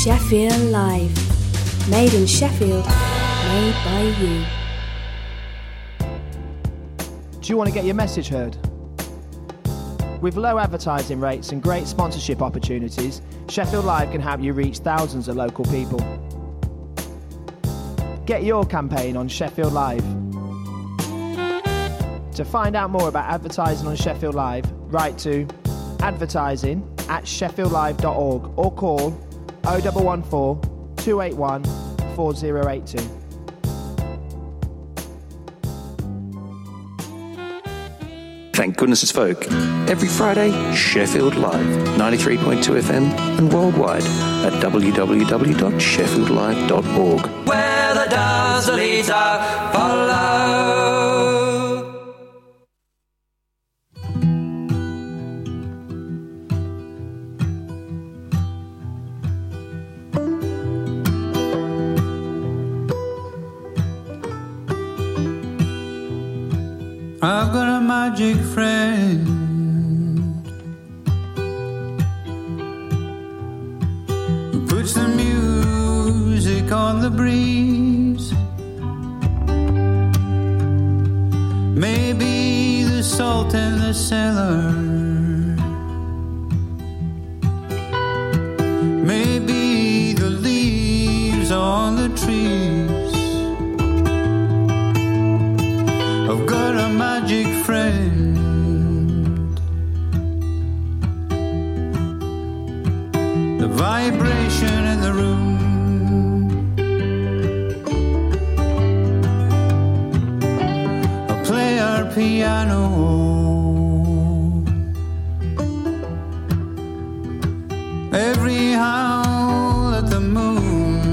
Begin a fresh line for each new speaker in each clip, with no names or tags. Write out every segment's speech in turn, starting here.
Sheffield Live. Made in Sheffield, made by you.
Do you want to get your message heard? With low advertising rates and great sponsorship opportunities, Sheffield Live can help you reach thousands of local people. Get your campaign on Sheffield Live. To find out more about advertising on Sheffield Live, write to advertising@sheffieldlive.org or call 0114 281 4082.
Thank goodness it's folk. Every Friday, Sheffield Live, 93.2 FM and worldwide at www.sheffieldlive.org.
Where the dazzles are, follow.
I've got a magic friend who puts the music on the breeze. Maybe the salt in the cellar, maybe the leaves on the trees. I've got a magic friend. The vibration in the room, I play our piano. Every howl at the moon.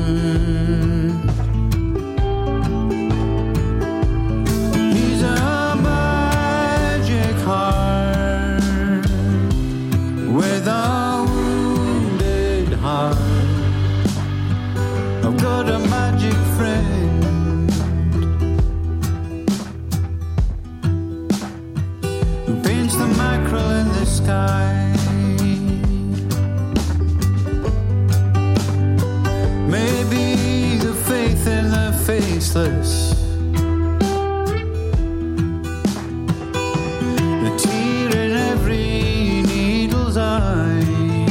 Maybe the faith in the faceless, the tear in every needle's eye.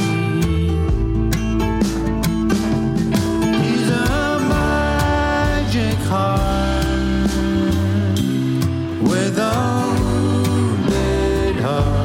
He's a magic heart with a wounded heart.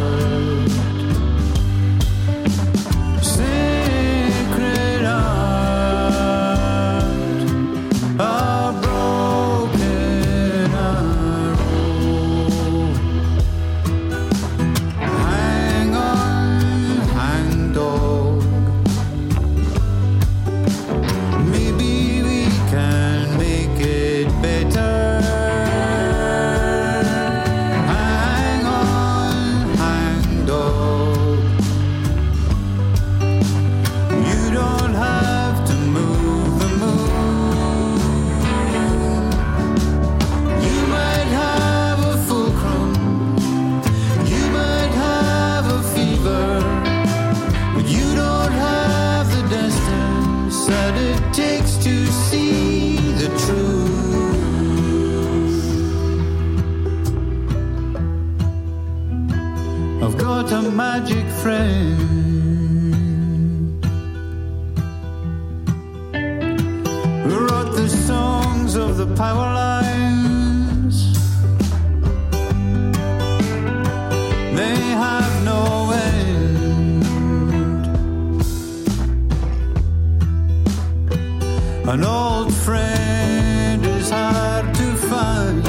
A magic friend who wrote the songs of the power lines. They have no end. An old friend is hard to find.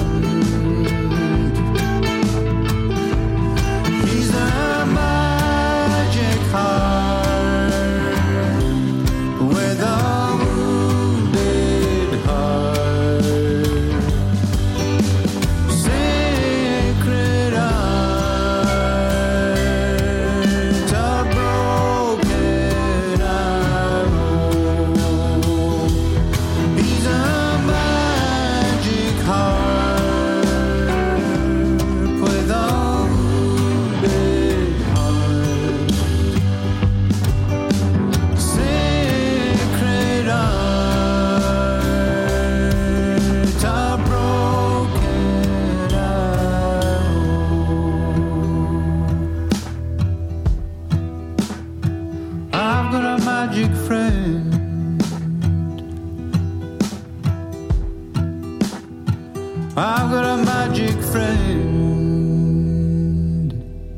He's a magic heart. magic friend. I've got a magic friend.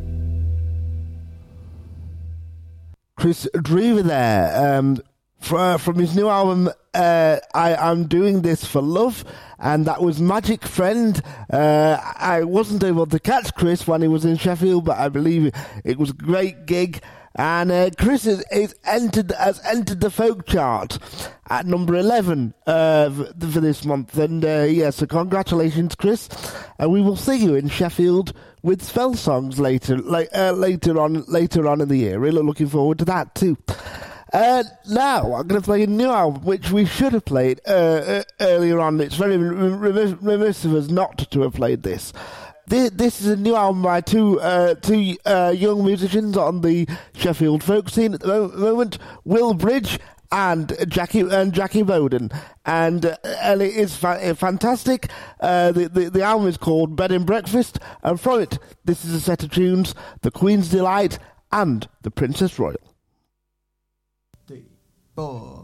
Chris Drever there, from his new album, I'm Doing This for Love, and that was Magic Friend. I wasn't able to catch Chris when he was in Sheffield, but I believe it was a great gig. And Chris has entered the folk chart at number 11 for this month. And so congratulations, Chris. And we will see you in Sheffield with Spell Songs later on in the year. Really looking forward to that too. Now I'm going to play a new album which we should have played earlier on. It's very remiss of us not to have played this. This is a new album by two young musicians on the Sheffield folk scene at the moment, Will Bridge and Jackie Bowden, and it is fantastic. The album is called Bed and Breakfast, and from it, this is a set of tunes: The Queen's Delight and The Princess Royal.
3, 4.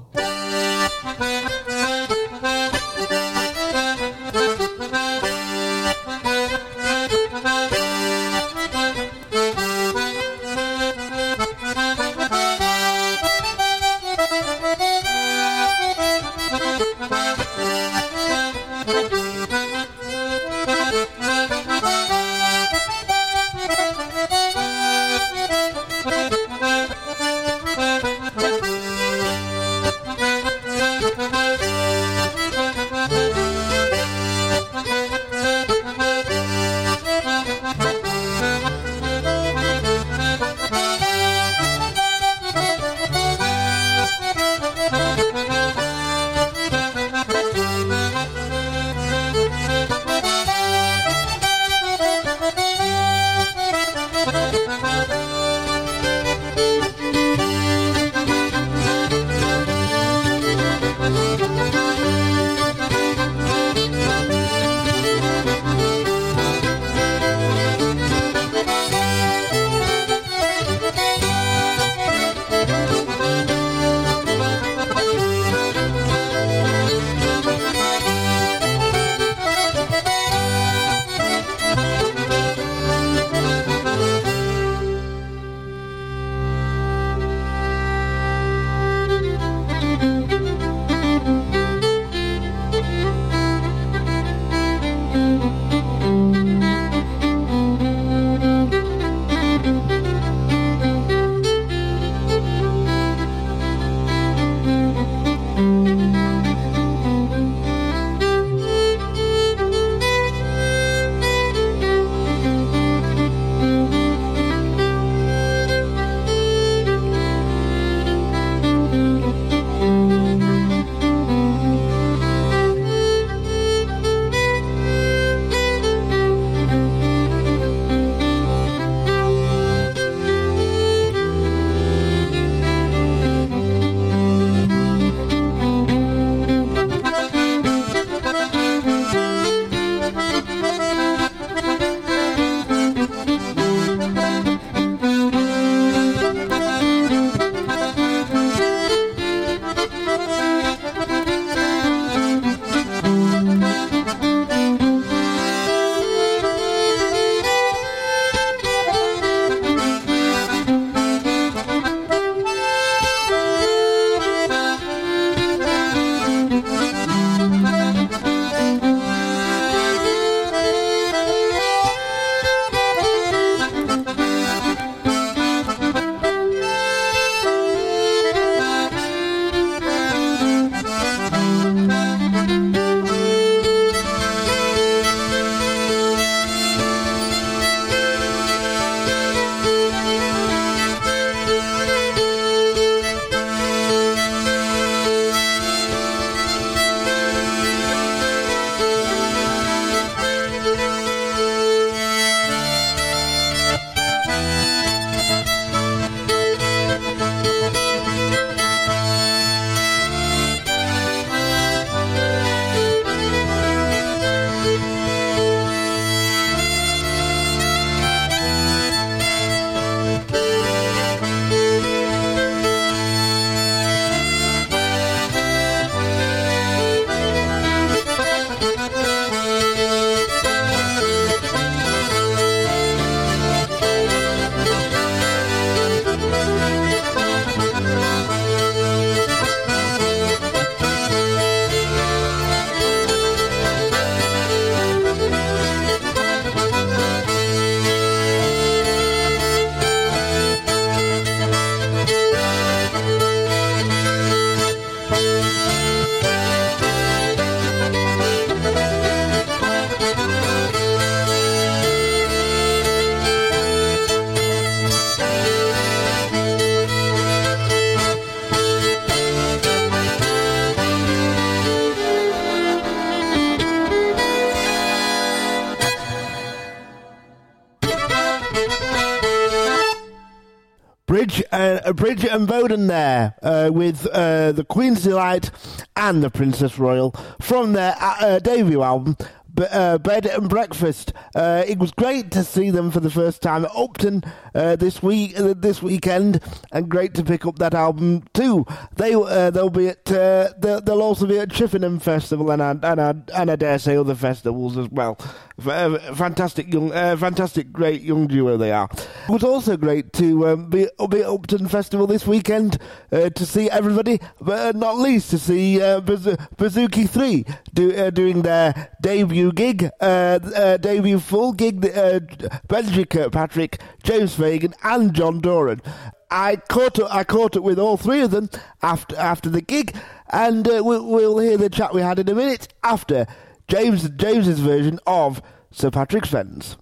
Bridget and Bowden there with the Queen's Delight and the Princess Royal from their debut album, Bed and Breakfast. It was great to see them for the first time at Upton this weekend, and great to pick up that album too. They'll also be at Chippenham Festival and I dare say other festivals as well. Fantastic, great young duo they are. It was also great to be at Upton Festival this weekend to see everybody, but not least to see Bouzouki 3 doing their debut gig, debut full gig. Benji Kirkpatrick, James Fagan, and John Doran. I caught up with all three of them after the gig, and we'll hear the chat we had in a minute after James's version of Sir Patrick's Friends.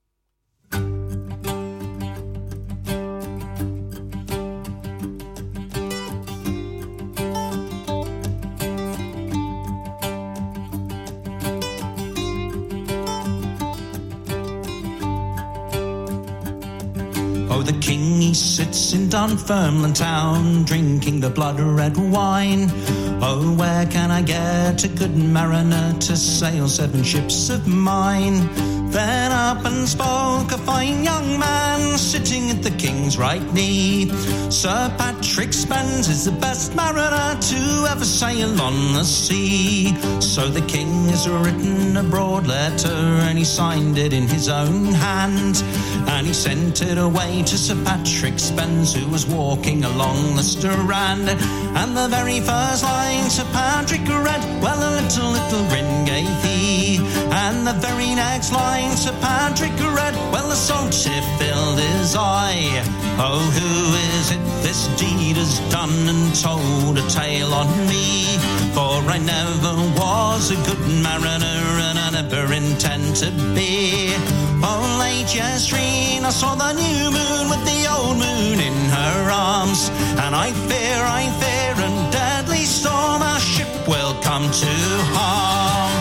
Oh, the king, he sits in Dunfermline town, drinking the blood-red wine. Oh, where can I get a good mariner to sail 7 ships of mine? Then up and spoke a fine young man, sitting at the king's right knee. Sir Patrick Spens is the best mariner to ever sail on the sea. So the king has written a broad letter, and he signed it in his own hand, and he sent it away to Sir Patrick Spens, who was walking along the Strand. And the very first line Sir Patrick read, well, a little grin gave he. And the very next line Sir Patrick read, well, the salt ship filled his eye. Oh, who is it this deed has done and told a tale on me? For I never was a good mariner, and I never intend to be. Oh, late yestreen I saw the new moon with the old moon in her arms, and I fear, and deadly storm our ship will come to harm.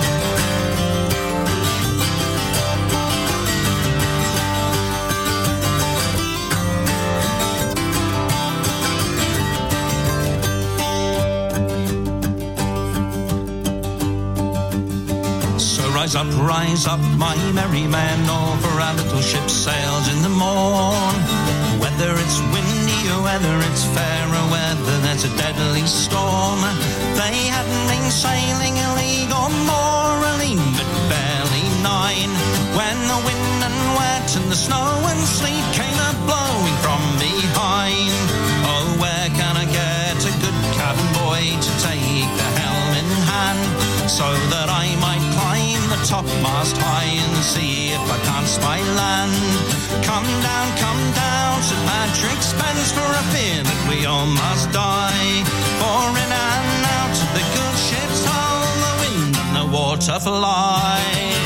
Rise up, my merry men, all for our little ship sails in the morn. Whether it's windy or whether it's fair or whether there's a deadly storm, they hadn't been sailing a league or more, a league but barely 9, when the wind and wet and the snow and sleet came a-blowing from behind. Oh, where can I get a good cabin boy to take the helm in hand, so that I might climb the topmast high and see if I can't spy land? Come down, Sir Patrick Spens, for I fear that we all must die. For in and out of the good ship's hull, the wind and the water fly.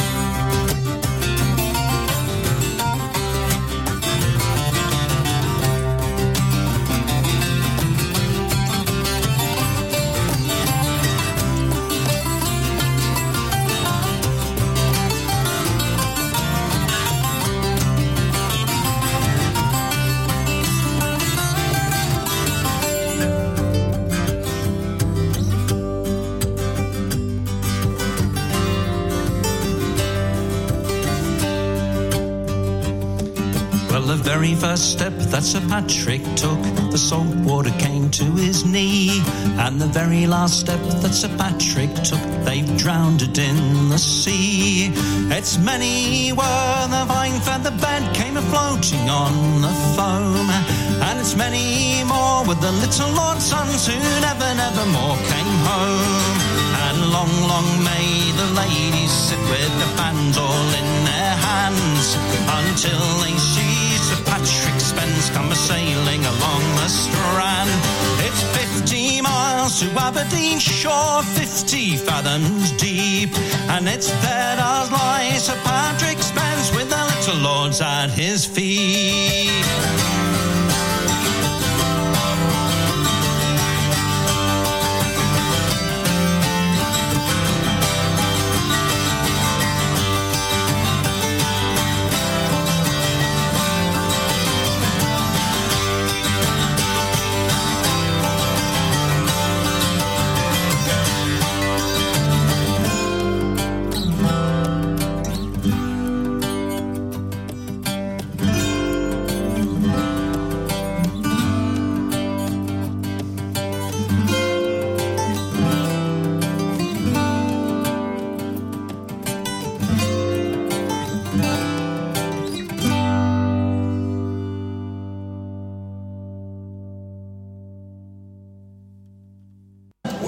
The very first step that Sir Patrick took, the salt water came to his knee. And the very last step that Sir Patrick took, they've drowned it in the sea. It's many were the vine feather bed came a-floating on the foam, and it's many more with the little Lord's sons who never more came home. And long may the ladies sit with the fans all in their hands, until they see Sir Patrick Spens come a-sailing along the Strand. It's 50 miles to Aberdeen shore, 50 fathoms deep, and it's there does lie Sir Patrick Spens with the little lords at his feet.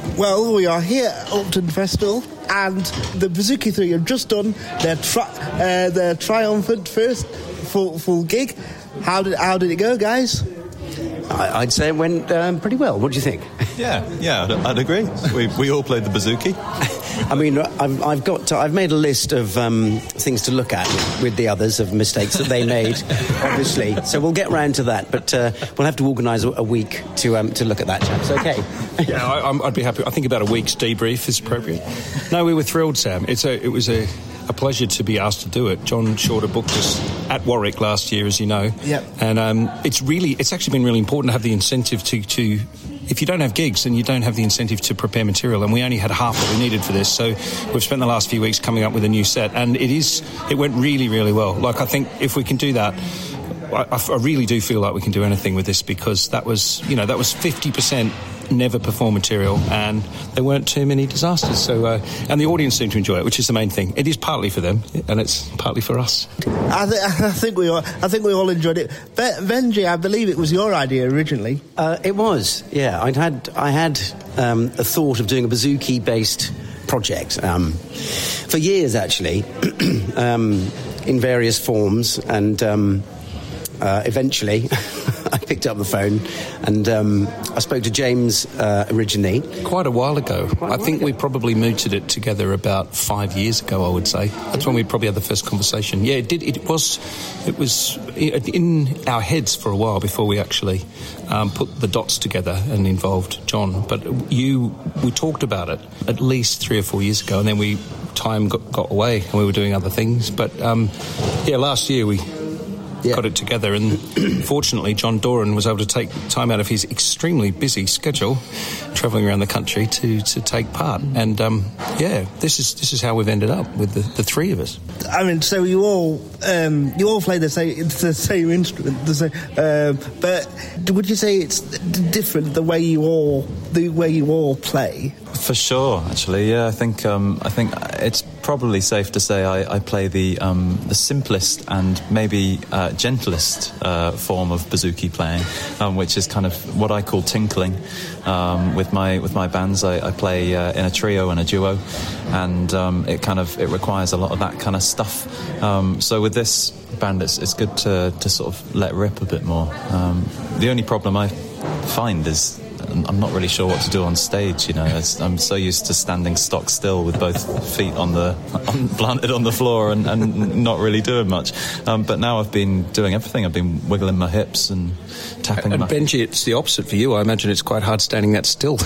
Well, we are here at Upton Festival, and the Bouzouki 3 have just done their triumphant first full gig. How did it go, guys?
I'd say it went pretty well. What do you think?
Yeah, I'd agree. We all played the bouzouki.
I mean, I've made a list of things to look at with the others, of mistakes that they made, obviously. So we'll get round to that, but we'll have to organise a week to look at that, chaps. Okay.
Yeah, I'd be happy. I think about a week's debrief is appropriate. No, we were thrilled, Sam. It was a pleasure to be asked to do it. John Shorter booked us at Warwick last year, as you know.
Yep.
And it's actually been really important to have the incentive to if you don't have gigs, then you don't have the incentive to prepare material, and we only had half what we needed for this, so we've spent the last few weeks coming up with a new set, and it went really, really well. Like, I think if we can do that, I really do feel like we can do anything with this, because that was 50% never perform material, and there weren't too many disasters. So, and the audience seemed to enjoy it, which is the main thing. It is partly for them, and it's partly for us.
I think we all enjoyed it. Benji, I believe it was your idea originally.
It was, yeah. I had a thought of doing a bouzouki-based project for years, actually, in various forms, and eventually I picked up the phone and I spoke to James originally.
Quite a while ago. I think we probably mooted it together about 5 years ago, I would say. That's when we probably had the first conversation. Yeah, it was in our heads for a while before we actually put the dots together and involved John. But we talked about it at least 3 or 4 years ago, and then time got away and we were doing other things. But last year we got it together, and fortunately John Doran was able to take time out of his extremely busy schedule travelling around the country to take part, and this is how we've ended up with the three of us.
I mean, so you all play the same instrument, but would you say it's different the way you all play?
For sure, actually, yeah. I think it's probably safe to say I play the simplest and maybe gentlest form of bouzouki playing, which is kind of what I call tinkling. With my bands, I play in a trio and a duo, and it requires a lot of that kind of stuff. So with this band, it's good to sort of let rip a bit more. The only problem I find is I'm not really sure what to do on stage, you know. I'm so used to standing stock still with both feet planted on the floor and not really doing much. But now I've been doing everything. I've been wiggling my hips and tapping
and Benji, it's the opposite for you. I imagine it's quite hard standing that still.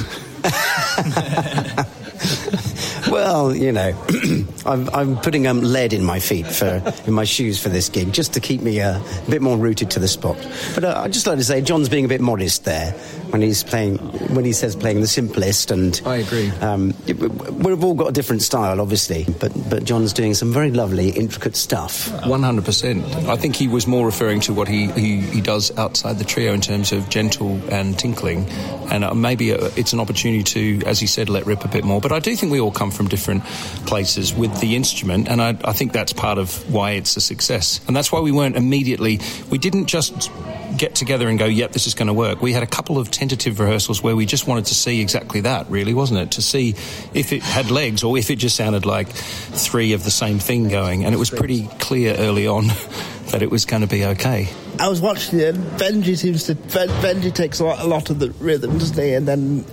Well, you know, I'm putting lead in my feet in my shoes for this gig, just to keep me a bit more rooted to the spot. But I'd just like to say John's being a bit modest there when he says playing the simplest, and
I agree.
We've all got a different style, obviously, but John's doing some very lovely, intricate stuff.
100%. I think he was more referring to what he does outside the trio in terms of gentle and tinkling, and maybe it's an opportunity to, as he said, let rip a bit more. But I do think we all come from different places with the instrument, and I think that's part of why it's a success. And that's why we didn't just get together and go, yep, this is going to work. We had a couple of tentative rehearsals where we just wanted to see exactly that, really, wasn't it? To see if it had legs or if it just sounded like three of the same thing going. And it was pretty clear early on that it was going to be okay.
I was watching it, and Benji takes a lot of the rhythm, doesn't he? And then,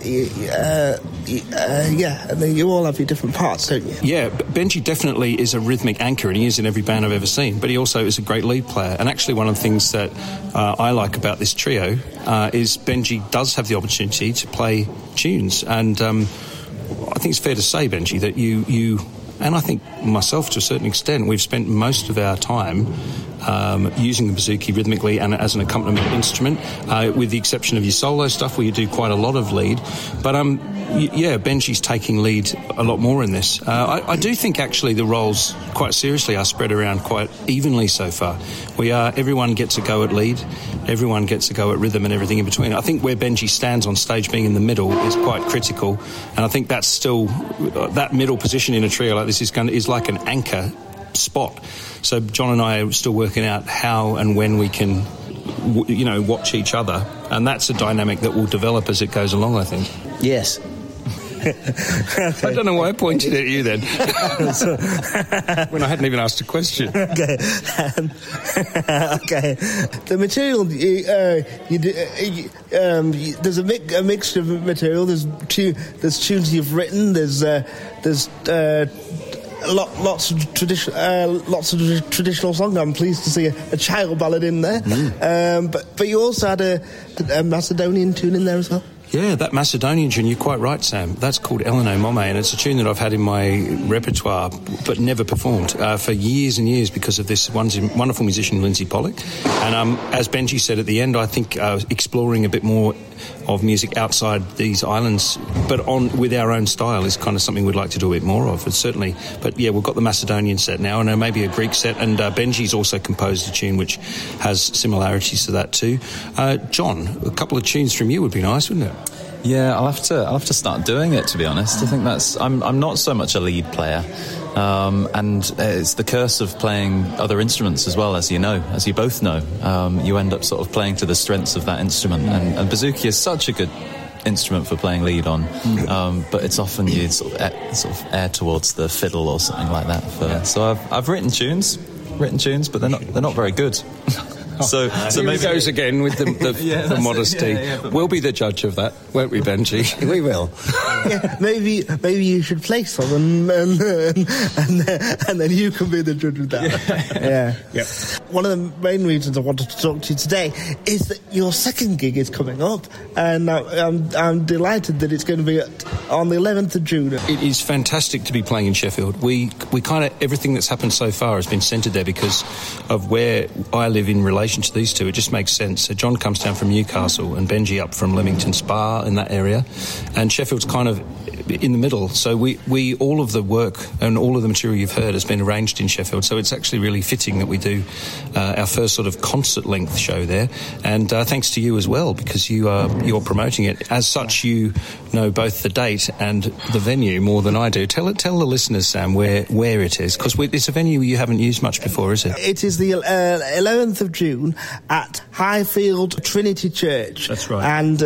and then you all have your different parts, don't you?
Yeah, Benji definitely is a rhythmic anchor, and he is in every band I've ever seen, but he also is a great lead player. And actually one of the things that I like about this trio is Benji does have the opportunity to play tunes, and I think it's fair to say, Benji, that you and I think myself to a certain extent, we've spent most of our time using the bouzouki rhythmically and as an accompaniment instrument, with the exception of your solo stuff where you do quite a lot of lead. But Benji's taking lead a lot more in this. I do think actually the roles, quite seriously, are spread around quite evenly so far. Everyone gets a go at lead, everyone gets a go at rhythm and everything in between. I think where Benji stands on stage, being in the middle, is quite critical, and I think that's still that middle position in a trio like this is like an anchor spot. So John and I are still working out how and when we can, watch each other, and that's a dynamic that will develop as it goes along, I think.
Yes.
I don't know why I pointed at you then. When I hadn't even asked a question.
Okay. Okay. The material, there's a mixture of material. There's tunes you've written. There's lots of traditional songs. I'm pleased to see a child ballad in there. But you also had a Macedonian tune in there as well.
Yeah, that Macedonian tune, you're quite right, Sam. That's called Eleno Mome, and it's a tune that I've had in my repertoire but never performed for years and years because of this wonderful musician, Lindsay Pollock. And as Benji said at the end, I think exploring a bit more of music outside these islands, but with our own style, is kind of something we'd like to do a bit more of. But certainly, we've got the Macedonian set now, and maybe a Greek set, and Benji's also composed a tune which has similarities to that too. John, a couple of tunes from you would be nice, wouldn't it?
Yeah, I'll have to start doing it, to be honest. I think I'm not so much a lead player, and it's the curse of playing other instruments as well, as you both know. You end up sort of playing to the strengths of that instrument, and bouzouki is such a good instrument for playing lead on, but it's often you sort of err towards the fiddle or something like that. So I've written tunes, but they're not very good. So
maybe it goes again with the modesty. We'll be the judge of that, won't we, Benji?
We will.
Yeah, maybe you should play some and then you can be the judge of that. Yeah. One of the main reasons I wanted to talk to you today is that your second gig is coming up, and I'm delighted that it's going to be on the 11th of June.
It is fantastic to be playing in Sheffield. We kind of, everything that's happened so far has been centred there because of where I live in relation to these two. It just makes sense. So John comes down from Newcastle and Benji up from Leamington Spa in that area, and Sheffield's kind of in the middle. So we all of the work and all of the material you've heard has been arranged in Sheffield, so it's actually really fitting that we do our first sort of concert length show there, and thanks to you as well, because you're promoting it. As such, you know both the date and the venue more than I do. Tell the listeners, Sam, where it is, because it's a venue you haven't used much before, is it?
It is the 11th of June at Highfield Trinity Church.
That's right.
And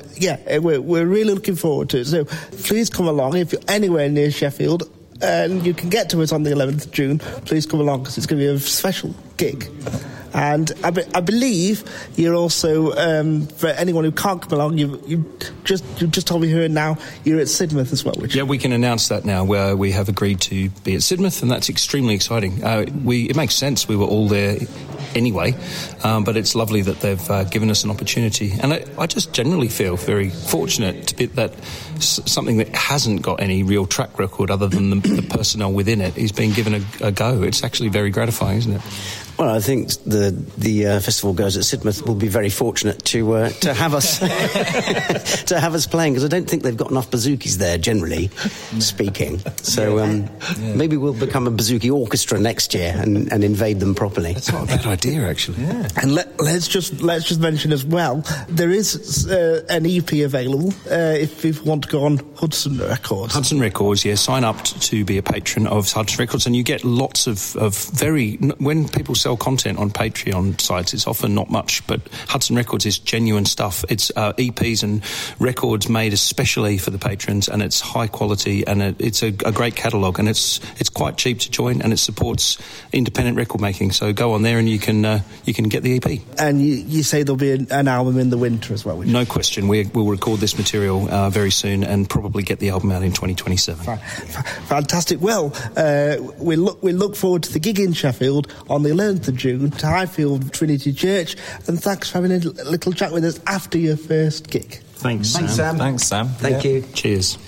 we're really looking forward to it. So please come along if you're anywhere near Sheffield and you can get to us on the 11th of June. Please come along because it's going to be a special gig. And I believe you're also, for anyone who can't come along, you just told me here and now you're at Sidmouth as well.
Yeah, we can announce that now. Where we have agreed to be at Sidmouth, and that's extremely exciting. It makes sense. We were all there anyway, but it's lovely that they've given us an opportunity. And I just generally feel very fortunate to be that something that hasn't got any real track record other than the personnel within it is being given a go. It's actually very gratifying, isn't it?
Well, I think the festival goers at Sidmouth will be very fortunate to have us to have us playing, because I don't think they've got enough bouzouki's there, generally speaking. So maybe we'll become a bouzouki orchestra next year and invade them properly.
That's not a bad idea, actually.
Yeah. And let's just mention as well, there is an EP available if people want to go on Hudson Records.
Hudson Records, yeah. Sign up to be a patron of Hudson Records, and you get lots of when people sell content on Patreon sites, it's often not much, but Hudson Records is genuine stuff. It's EPs and records made especially for the patrons, and it's high quality, and it's a great catalogue, and it's quite cheap to join, and it supports independent record making. So go on there and you can get the EP.
And you say there'll be an album in the winter as well?
No question. We'll record this material very soon and probably get the album out in 2027.
Fantastic. Well, we look forward to the gig in Sheffield on the 11th of June to Highfield Trinity Church, and thanks for having a little chat with us after your first gig.
Thanks, Sam.
Thanks, Sam.
Thank you.
Cheers.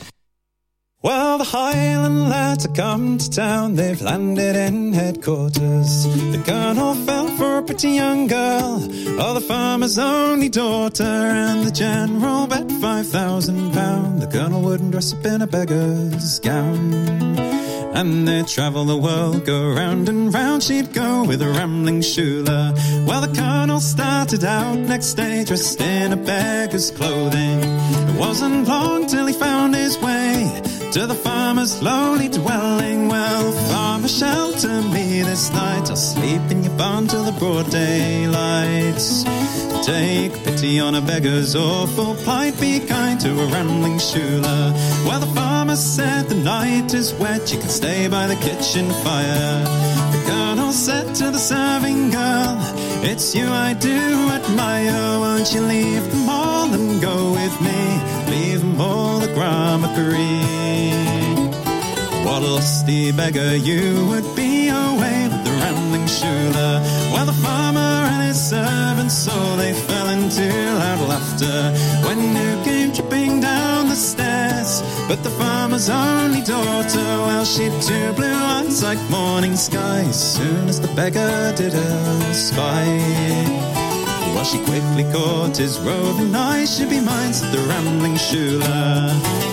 Well, the Highland lads have come to town, they've landed in headquarters. The colonel fell for a pretty young girl, the farmer's only daughter, and the general bet £5,000 the colonel wouldn't dress up in a beggar's gown. And they'd travel the world, go round and round she'd go with a rambling shula. Well, the colonel started out next day dressed in a beggar's clothing. It wasn't long till he found his way to the farmer's lonely dwelling. Well, farmer, shelter me this night. I'll sleep in your barn till the broad daylight. Take pity on a beggar's awful plight. Be kind to a rambling shula. Well, the farmer said the night is wet. You can stay by the kitchen fire. The colonel said to the serving girl, it's you I do admire. Won't you leave them all and go with me? Leave them all the grammacary. What a lusty beggar you would be away with the rambling shula. Well, the farmer and his servants saw, they fell into loud laughter when who came tripping down the stairs but the farmer's only daughter. Well, she'd two blue eyes like morning skies. Soon as the beggar did her spy, well, she quickly caught his roving eye. She'd be mine, said the rambling shula.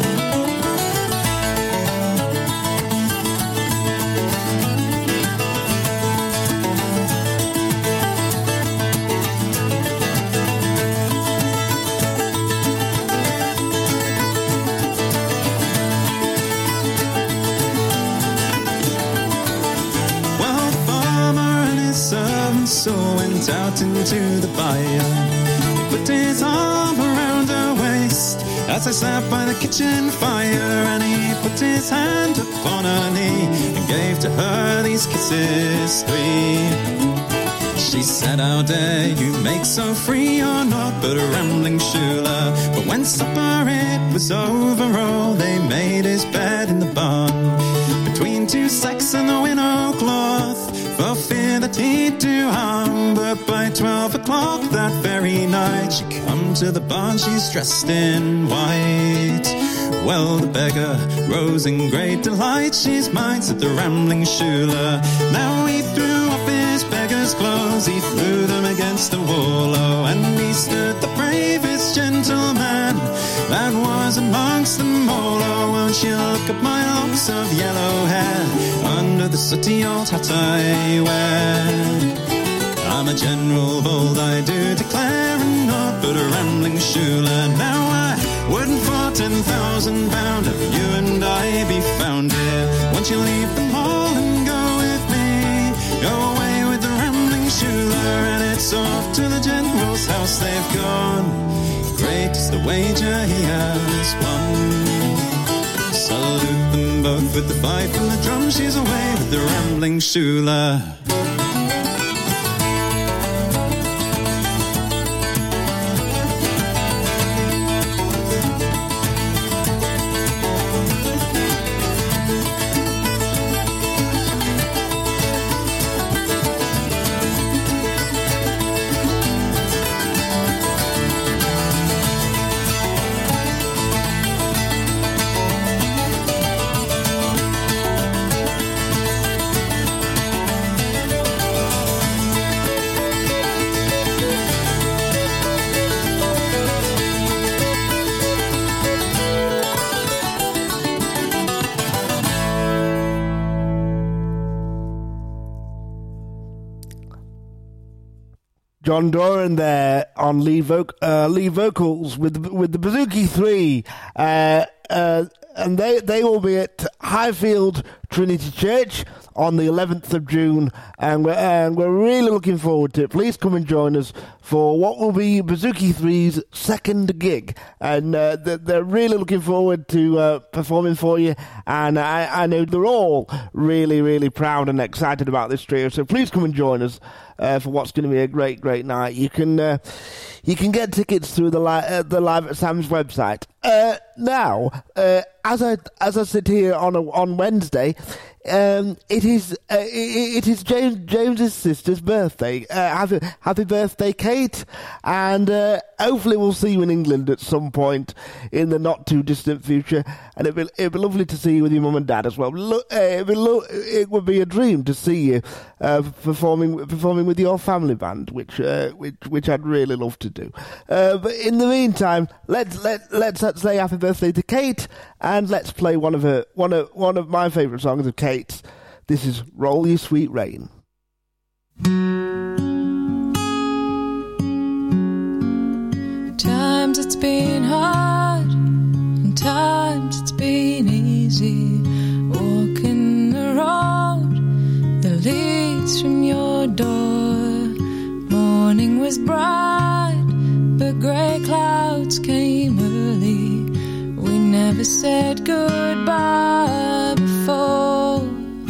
So went out into the byre. He put his arm around her waist as they sat by the kitchen fire, and he put his hand upon her knee and gave to her these kisses three. She said, how dare you make so free? You're not but a rambling shula. But when supper it was over, oh, they made his bed in the barn between two sacks and the winnow cloth, for fear that he'd do harm. But by 12 o'clock that very night, she come to the barn, she's dressed in white. Well, the beggar rose in great delight. She's mine, said the rambling shula. Now he threw off his beggar's clothes, he threw them against the wall, oh, and he stood the bravest gentleman that was amongst them all. Oh, won't you look at my locks of yellow hair under the sooty old hat I wear? I'm a general bold, I do declare, and not but a rambling shula. Now I wouldn't for 10,000 pound have you and I be found here. Won't you leave them all and go with me? Go away with the rambling shula, and it's off to the general's house they've gone. Great is the wager he has won. Salute them both with the fife and the drum. She's away with the rambling shula.
John Doran there on lead vocals with the Bouzouki 3, and they will be at Highfield Trinity Church on the 11th of June, and we're really looking forward to it. Please come and join us for what will be Bouzouki 3's second gig, and they're really looking forward to performing for you, and I know they're all really, really proud and excited about this trio, so please come and join us for what's going to be a great, great night. You can get tickets through the Live at Sam's website. Now, as I sit here on Wednesday, it is James's sister's birthday. Happy birthday, Kate! And hopefully we'll see you in England at some point in the not too distant future. And it'd be lovely to see you with your mum and dad as well. It would be a dream to see you performing with your family band, which I'd really love to do. But in the meantime, let's say happy birthday to Kate, and let's play one of my favourite songs of Kate's. This is Roll You Sweet Rain.
Times it's been hard and tired Sometimes it's been easy walking the road that leads from your door. Morning was bright, but grey clouds came early. We never said goodbye before.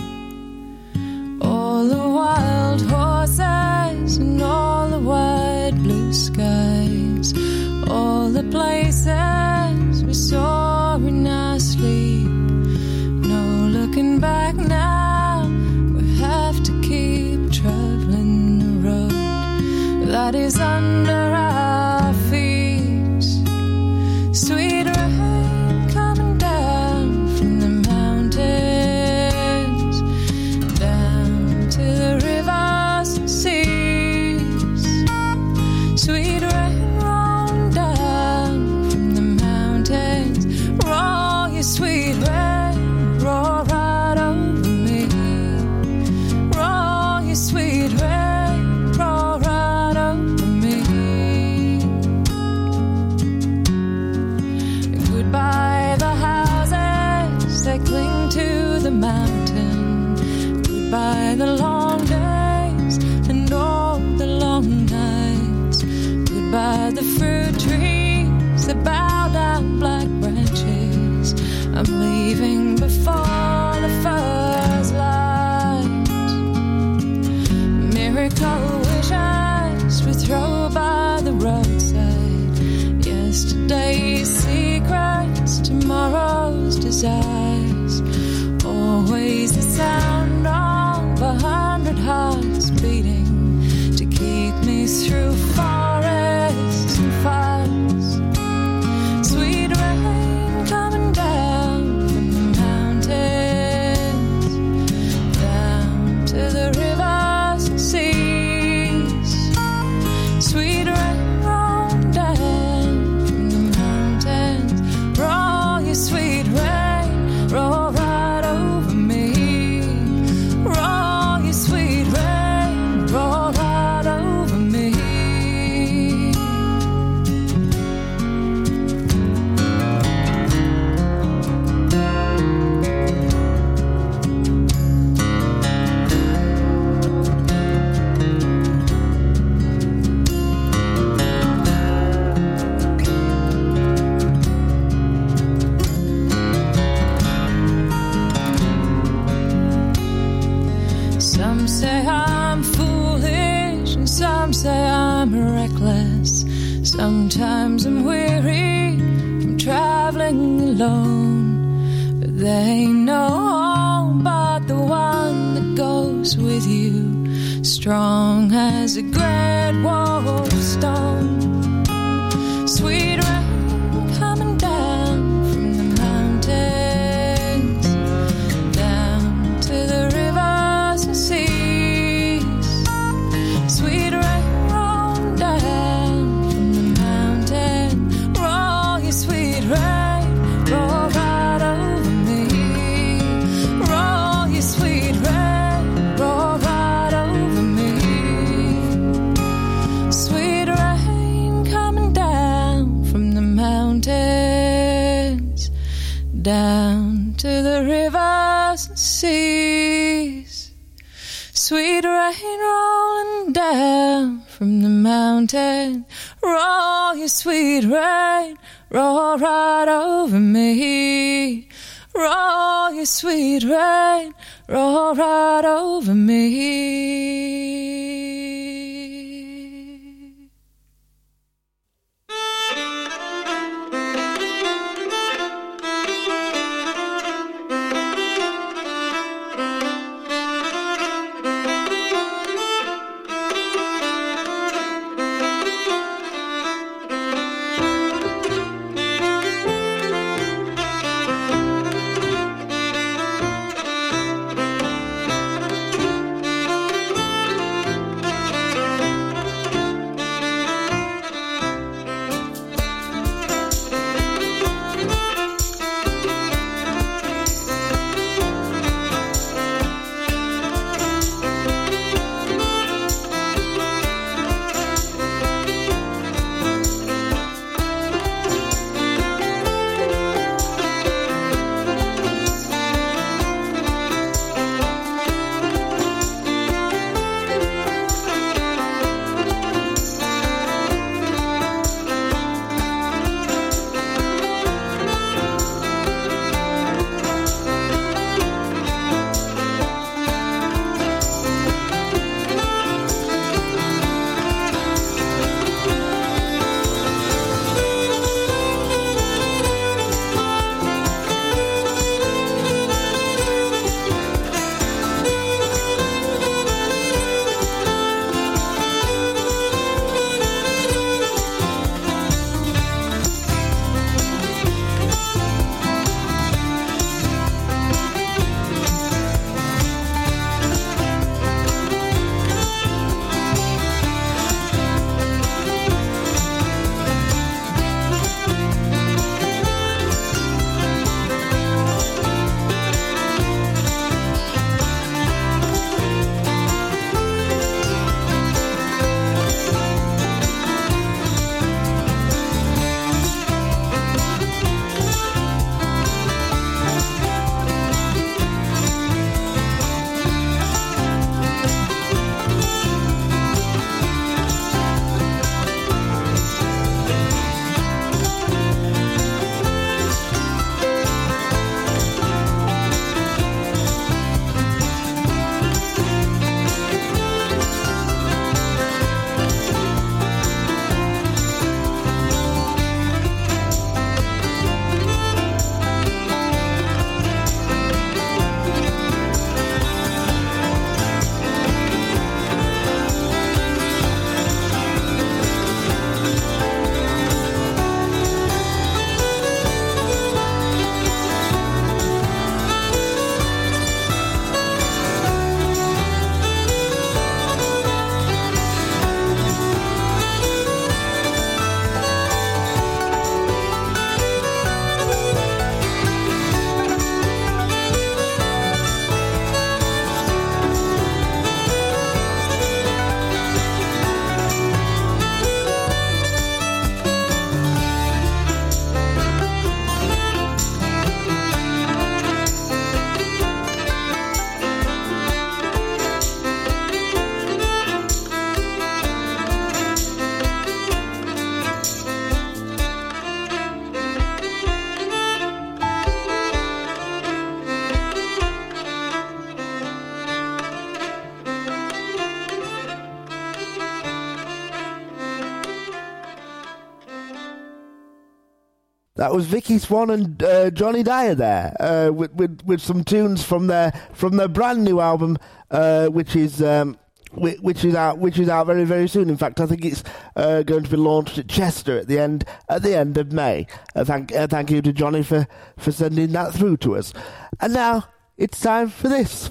All the wild horses and all the wide blue skies, all the places we saw in our sleep. No looking back now, we have to keep traveling the road that is under our feet. Sweet rain coming down from the mountains, down to the rivers and seas. Sweet rain rolling down from the mountains, roll your sweet rain, roll right over me. Roll your sweet rain, roll right over me. Goodbye the houses that cling to the mountain. Goodbye the long days and all the long nights. Goodbye the fruit trees that bow down black branches. I'm leaving before the first light. Miracle wishes we throw by the roadside. Yesterday's secrets, tomorrow's desires. Always the sound of 100 hearts beating to keep me through forests and fires. Sweet rain coming down from the mountains, down to the rivers and seas. Sweet rain rolling down from the mountains, roll your sweet rain, roll right over me. Roll your sweet rain, roll right over me. Some say I'm foolish and some say I'm reckless. Sometimes I'm weary from traveling alone, but there ain't no home but the one that goes with you, strong as a great wall of stone. Sweet rain coming down from the mountains, down to the rivers and seas. Sweet rain rolling down from the mountain, roll your sweet rain, roll right over me. Roll your sweet rain, roll right over me. Sweet rain coming down from the mountains, down to the rivers and seas. Sweet rain rolling down from the mountain, roll your sweet rain, roll right over me. Roll your sweet rain, roll right over me.
That was Vicky Swan and Johnny Dyer there, with some tunes from their brand new album, which is out very, very soon. In fact, I think it's going to be launched at Chester at the end of May. Thank you to Johnny for sending that through to us. And now it's time for this.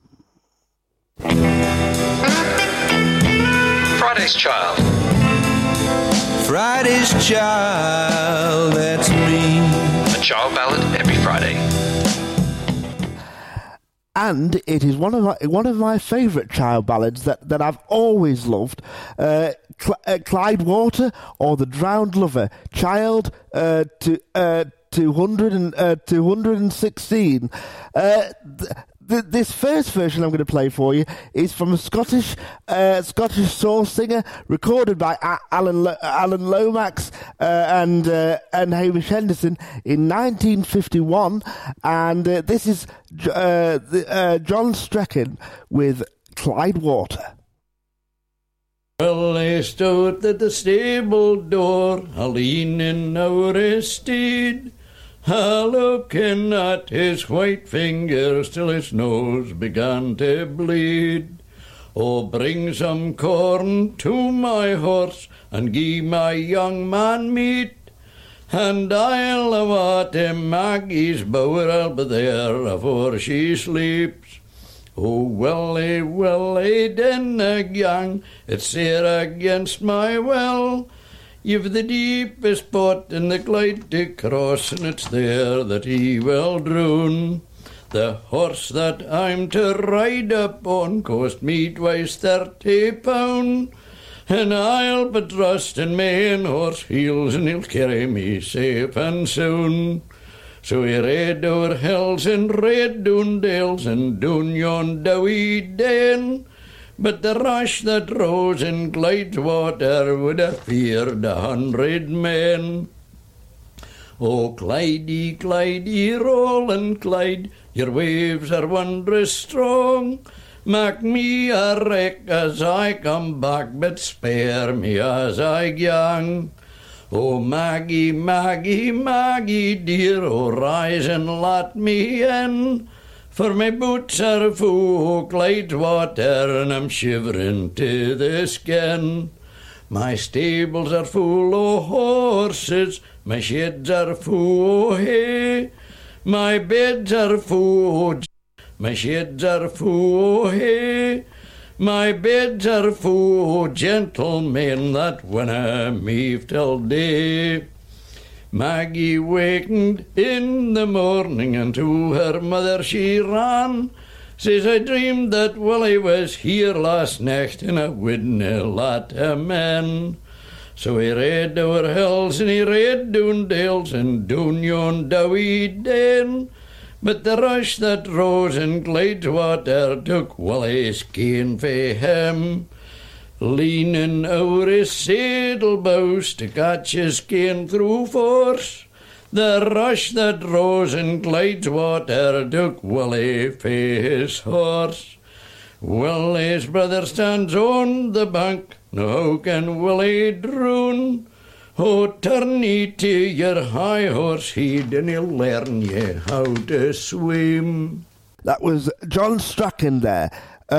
Friday's Child.
Friday's Child, that's me.
A child ballad every Friday.
And it is one of my favourite child ballads that I've always loved. Clyde Water or The Drowned Lover, Child 216. This first version I'm going to play for you is from a Scottish soul singer, recorded by Alan Lomax and Hamish Henderson in 1951, and this is John Strachan with Clyde Water.
Well, I stood at the stable door, a leaning over his steed, a looking at his white fingers till his nose began to bleed. Oh, bring some corn to my horse and gie my young man meat, and I'll awa' to Maggie's bower, I'll be there afore she sleeps. Oh, welly, dinna gang, it's sair against my will. You've the deepest pot in the Clyde to cross, and it's there that he will drown. The horse that I'm to ride upon cost me twice £30, and I'll be trusting me in horse heels, and he'll carry me safe and soon. So he rade o'er hills and rade down dales and down yon dowie den, but the rush that rose in Clyde's water would have feared 100 men. Oh, Clydie, Clydie, rollin' Clyde, your waves are wondrous strong. Mak me a wreck as I come back, but spare me as I gang. Oh, Maggie, Maggie, Maggie, dear, oh, rise and let me in, for my boots are full of Clyde's water, and I'm shivering to the skin. My stables are full o' horses, my sheds are full o' hay, my beds are full o' my sheds are full o' hay, my beds are full o' gentlemen that winna meave till day. Maggie wakened in the morning, and to her mother she ran, says, I dreamed that Willie was here last night, and I wouldna let him in. So he rade o'er hills, and he rade down dales, and down yon dowie den, but the rush that rose in Clyde's water took Willie's skin fae him. Leaning o'er his saddle bows to catch his skin through force, the rush that rose in Clyde's water took Willie fae his horse. Willie's brother stands on the bank, now how can Willie drown? Oh, turn ye to your high horse heed, and he'll learn ye how to swim.
That was John Strachan there.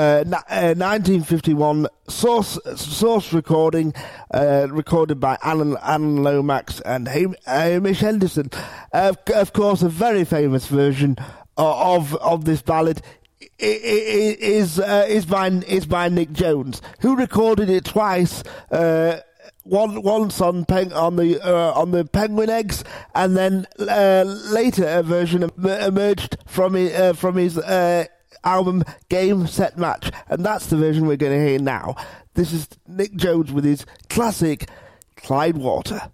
1951 source recording, recorded by Alan Lomax and Hamish Henderson. Of course, a very famous version of this ballad is by Nick Jones, who recorded it twice. Once on the Penguin Eggs, and then later a version emerged from his album Game Set Match, and that's the version we're going to hear now. This is Nick Jones with his classic Clyde Water.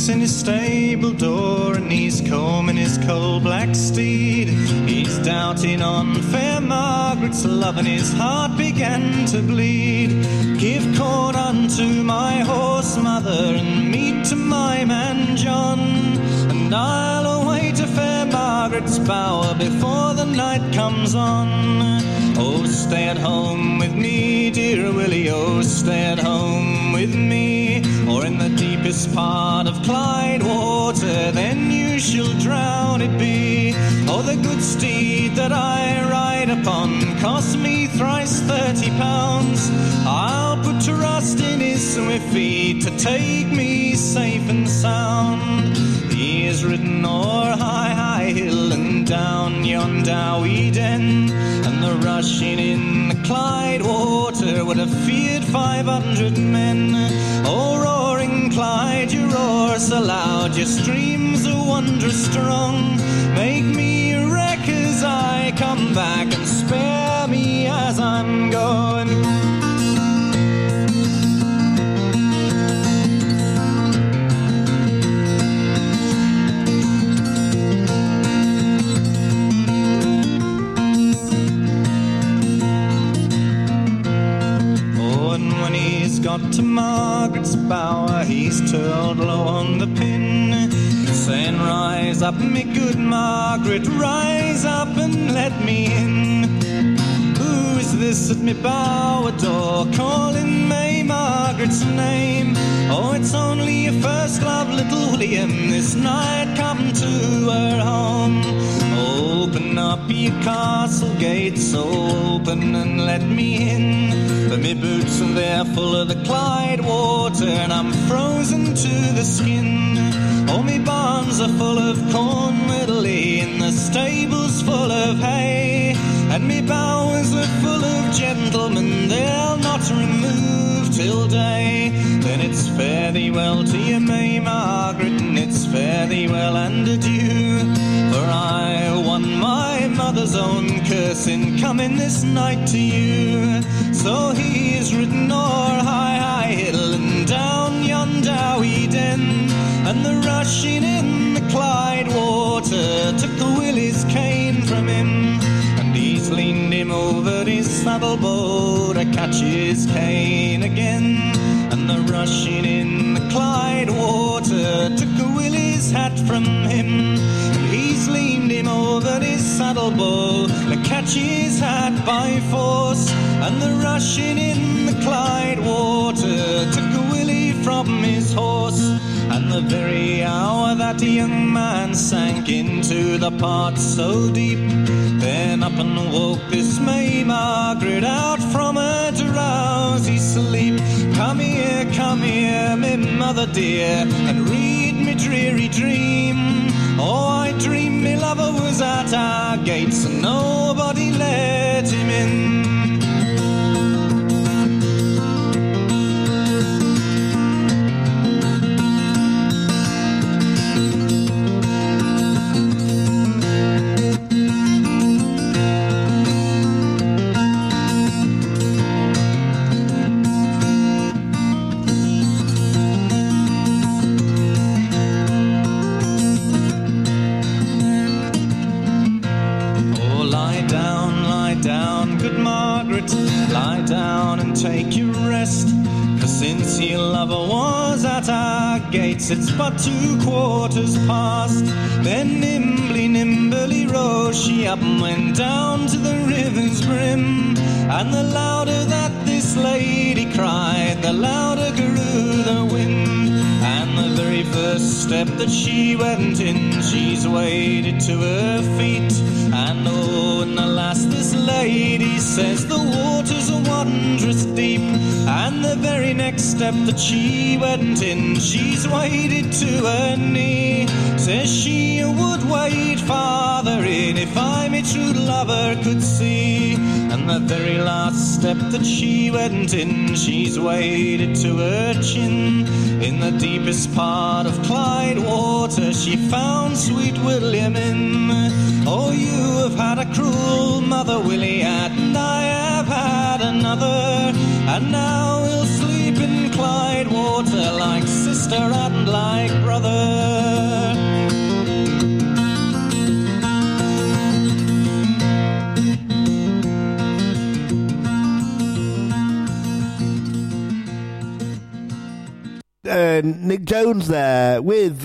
in his stable door, and he's combing his coal-black steed. He's doubting on fair Margaret's love, and his heart began to bleed. Give corn unto my horse, mother, and meat to my man John, and I'll away to fair Margaret's bower before the night comes on. Oh, stay at home with me, dear Willie, oh, stay at home with me, or in the deepest part of Clyde water, then you shall drown it be. Oh, the good steed that I ride upon cost me thrice £30. I'll put trust in his swift feet to take me safe and sound. He is ridden o'er high hill and down yon Dowie Den, and the rushing in the Clyde water would have feared 500 men. Oh, roaring Clyde, you roar so loud, your streams are wondrous strong. Make me wreck as I come back, and spare me as I'm going. Got to Margaret's bower, he's turned low on the pin, saying, rise up, me good Margaret, rise up and let me in. Who is this at me bower door, calling May Margaret's name? Oh, it's only your first love, little William, this night come to her home. Open up your castle gates, oh, open and let me in. But me boots are there full of the Clyde water, and I'm frozen to the skin. Oh, me barns are full of corn, Whittly, and the stable's full of hay. And me bowers are full of gentlemen, they'll not remove till day. Then it's fare thee well to you, May Margaret, and it's fare thee well and adieu. For I won my mother's own curse in coming this night to you. So he's ridden o'er high hill and down yon Dowie Den, and the rushing in the Clyde water took the Willie's cane from him. And he's leaned him over his saddle bow to catch his cane again. And the rushing in the Clyde water took the Willie's hat from him. He's leaned him over his saddle bow to catch his hat by force, and the rushing in the Clyde water took a Willie from his horse. And the very hour that the young man sank into the pot so deep, then up and woke this May Margaret out from her drowsy sleep. Come here, me mother dear, and read me dreary dream. Oh, I dreamed me lover was at our gates, and nobody let him in. Lie down and take your rest, for since your lover was at our gates, it's but 2 quarters past. Then nimbly rose she up and went down to the river's brim, and the louder that this lady cried, the louder grew the wind. And the very first step that she went in, she's waded to her feet. And oh, and the last this lady says the waters are wondrous deep. And the very next step that she went in, she's waded to her knee. Says she would wade farther in if I my true lover could see. And the very last step that she went in, she's waded to her chin. In the deepest part of Clyde water, she found sweet William in. Oh, you have had a cruel mother, Willie, and I have had another, and now we'll sleep in Clyde
Clyde water, like sister and like brother.
Nick Jones there with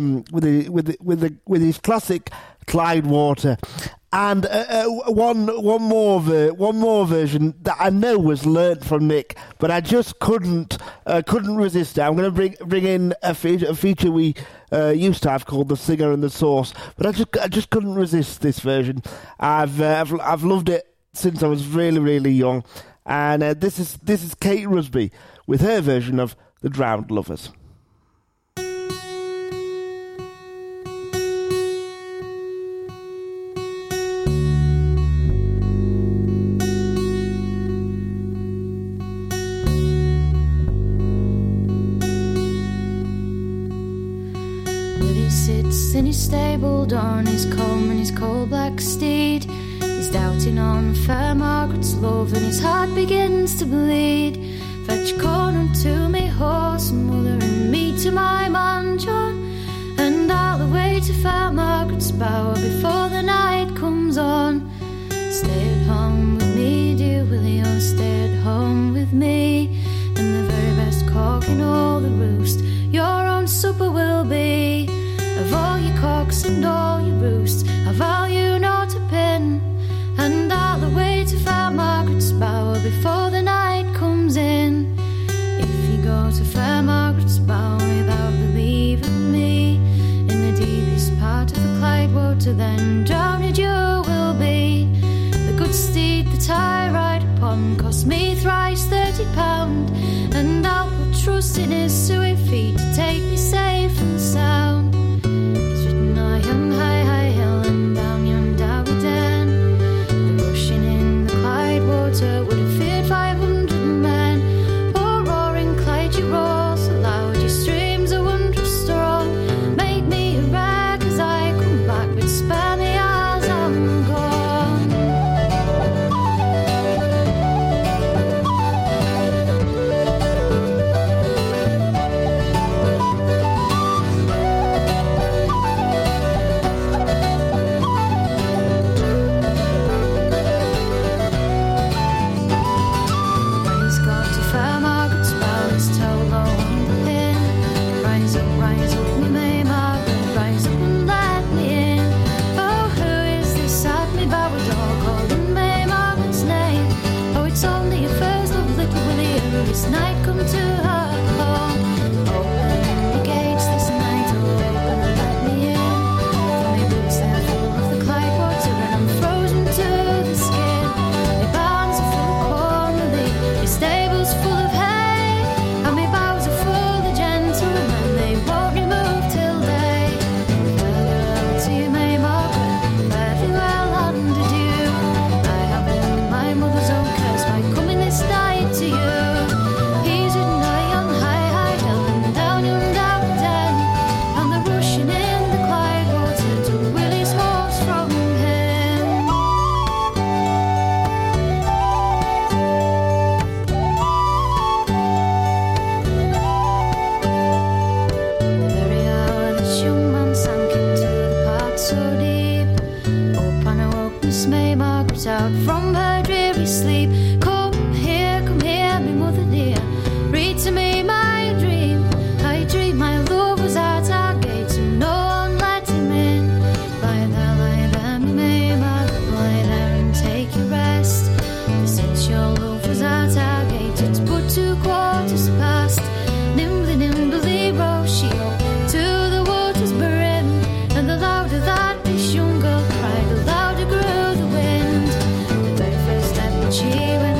his classic Clyde Water, and one more version that I know was learnt from Nick, but I just couldn't resist it. I'm going to bring in a feature we used to have called The Singer and the Source, but I just couldn't resist this version. I've loved it since I was really, really young, and this is Kate Rusby with her version of The Drowned Lovers.
In his stable door, his comb and his coal black steed, he's doubting on fair Margaret's love, and his heart begins to bleed. Fetch corn unto me horse, mother, and me to my man John, and I'll away to fair Margaret's bower before the night comes on. Stay at home with me, dear Willie, oh stay at home with me, and the very best cock in all the roost your own supper will be. Of all your cocks and all your roosts, I value not a pin, and I'll away to fair Margaret's bower before the night comes in. If you go to fair Margaret's bower without the leave of me, in the deepest part of the Clyde water, then drowned you will be. The good steed that I ride upon cost me thrice £30, and I'll put trust in his suet feet to take me safe and sound. Young high, high hill and down yon Dowie Den, the rushing in the Clyde water would have feared 500 men. Oh, roaring Clyde, you roar so loud, your streams are wondrous strong. Make me a wreck as I come back, but spare me as I'm gone. This night come to her home. Open the gates this night, oh open and let me in. For my boots they're full of the Clyde water, and I'm frozen to the skin. My barns are full of corn, my stable's full of hay, and my boughs are full of gentlemen, they won't remove till day. Farewell to you, May Margaret, fare thee well and adieu. I have been my mother's own curse by coming this night to you. Out from her dreary sleep. Come here, me mother dear, read to me my dream. I dream my love was at our gates and no one let him in. Lie there, me May Margaret, lie there and take your rest. For since your love was at our gates, it's but 2 quarters past. Nimbly rose she up to the water's brim, and the louder that this young girl cried, the louder grew the wind. She went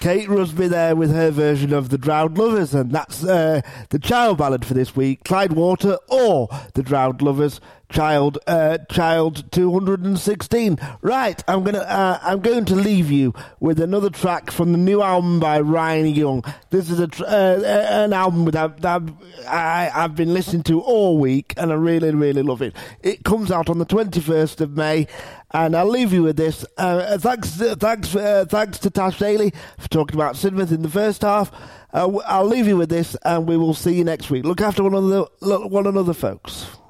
Kate Rusby there with her version of The Drowned Lovers, and that's the child ballad for this week, Clyde Water or The Drowned Lovers, Child 216. Right, I'm going to leave you with another track from the new album by Ryan Young. This is an album that I've been listening to all week, and I really, really love it. It comes out on the 21st of May, and I'll leave you with this. Thanks to Tash Daly for talking about Sidmouth in the first half. I'll leave you with this, and we will see you next week. Look after one another, folks.